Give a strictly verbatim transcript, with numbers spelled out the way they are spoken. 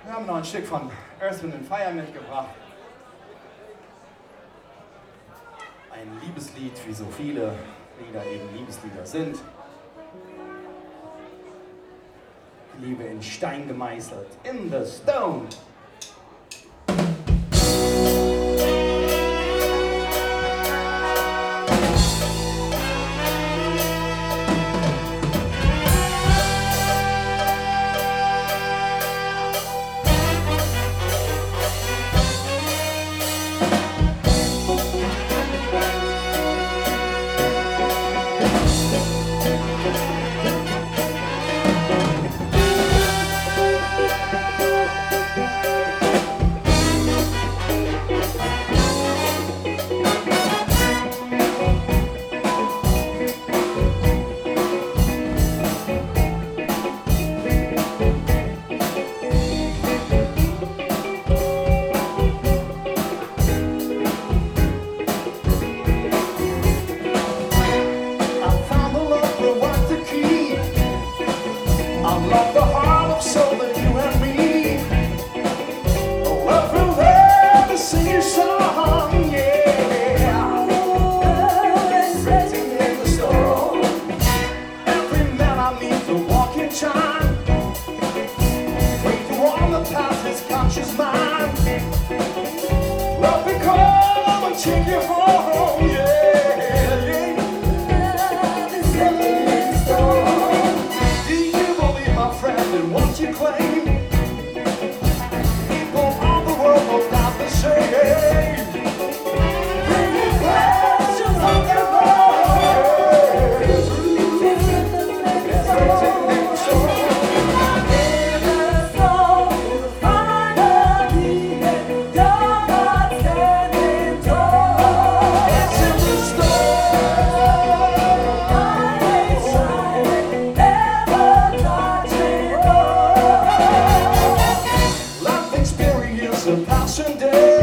Wir haben noch ein Stück von Earth, Wind and Fire mitgebracht. Ein Liebeslied, wie so viele Lieder eben Liebeslieder sind. Liebe in Stein gemeißelt, in the stone. Unlock the heart of soul that you and me. Oh, love will never sing your song, yeah. Sitting in the storm. Every man I meet to walk in time. Wait to all the past his conscious mind. Love will come and take you home, yeah. What you claim, people all the world will not the same. When you questions on their own, in the soul, finally, you're not standing tall. It's in the storm, shining, never touching. A passion day.